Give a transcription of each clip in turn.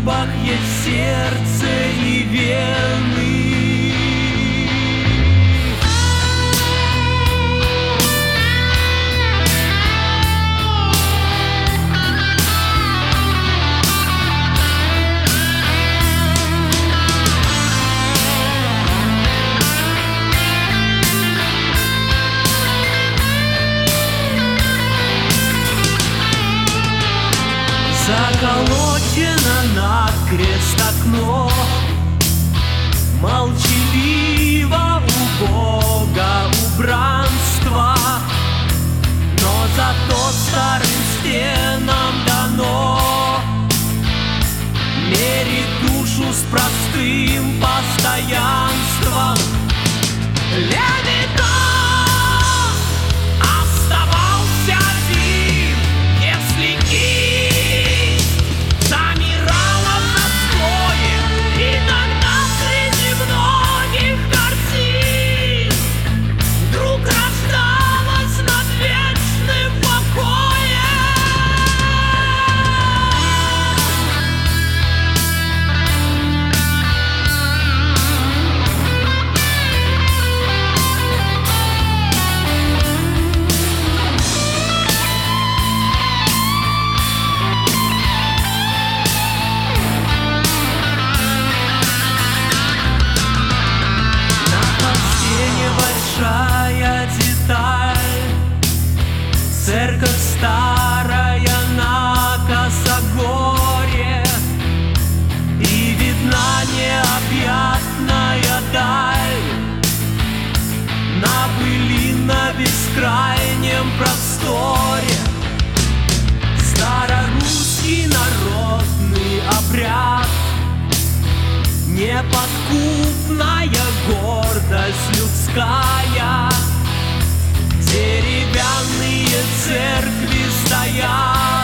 трубах есть сердце и вены. Заколочено накрест окно, молчаливо у Бога убранство, но зато старым стенам дано мерить душу с простым постоянством. Левитан оставался жив, если кисть замирала в застое. Иногда среди многих картин вдруг рождалась над вечным покоем. Большая деталь, церковь старая на косогоре, и видна необъятная даль на пылинно-бескрайнем просторе. Старорусский народный обряд, неподкупная гордость людская, деревянные церкви стоят.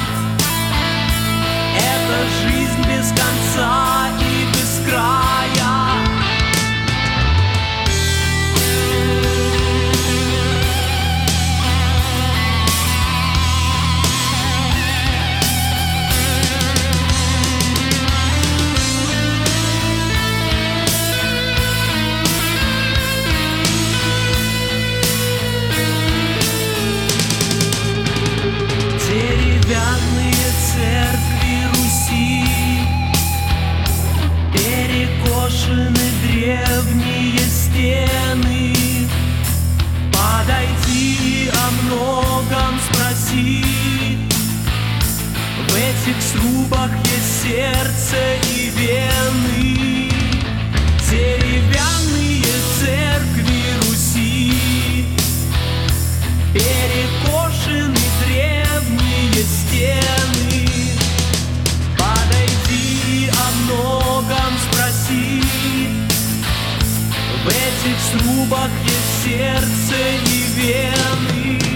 Это жизнь без конца и без края. Деревянные церкви Руси, перекошены древние стены. Подойди, о многом спроси. В этих срубах есть сердце и вены. Деревянные церкви Руси, перекошены древние стены. Подойди, о многом спроси. В этих срубах есть сердце и вены.